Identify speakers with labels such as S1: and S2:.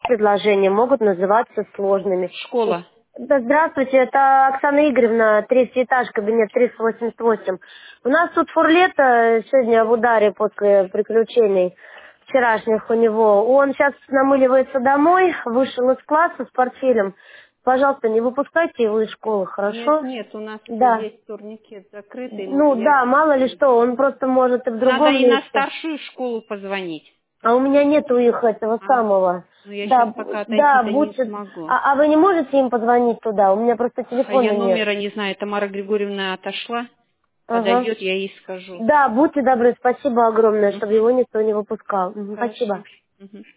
S1: предложения могут называться сложными.
S2: Школа.
S1: Да, здравствуйте, это Оксана Игоревна, третий этаж, кабинет 388. У нас тут Фурлета сегодня в ударе после приключений вчерашних у него. Он сейчас намыливается домой, вышел из класса с портфелем. Пожалуйста, не выпускайте его из школы, хорошо?
S2: Нет, у нас
S1: Да.
S2: есть турникет закрытый.
S1: Ну да, мало ли что, он просто может и в
S2: Надо
S1: другом
S2: и на
S1: месте.
S2: старшую школу позвонить.
S1: А у меня нету их этого самого.
S2: Ну, я
S1: Да,
S2: сейчас пока
S1: да,
S2: отойти-то не
S1: будьте...
S2: смогу.
S1: А вы не можете им позвонить туда? У меня просто
S2: А я
S1: телефона нет.
S2: номера не знаю. Тамара Григорьевна отошла.
S1: Ага.
S2: Подойдет, я ей скажу.
S1: Да, будьте добры, спасибо огромное,
S2: Мгм.
S1: чтобы его никто не выпускал. Мгм,
S2: Хорошо.
S1: спасибо.
S2: Мгм.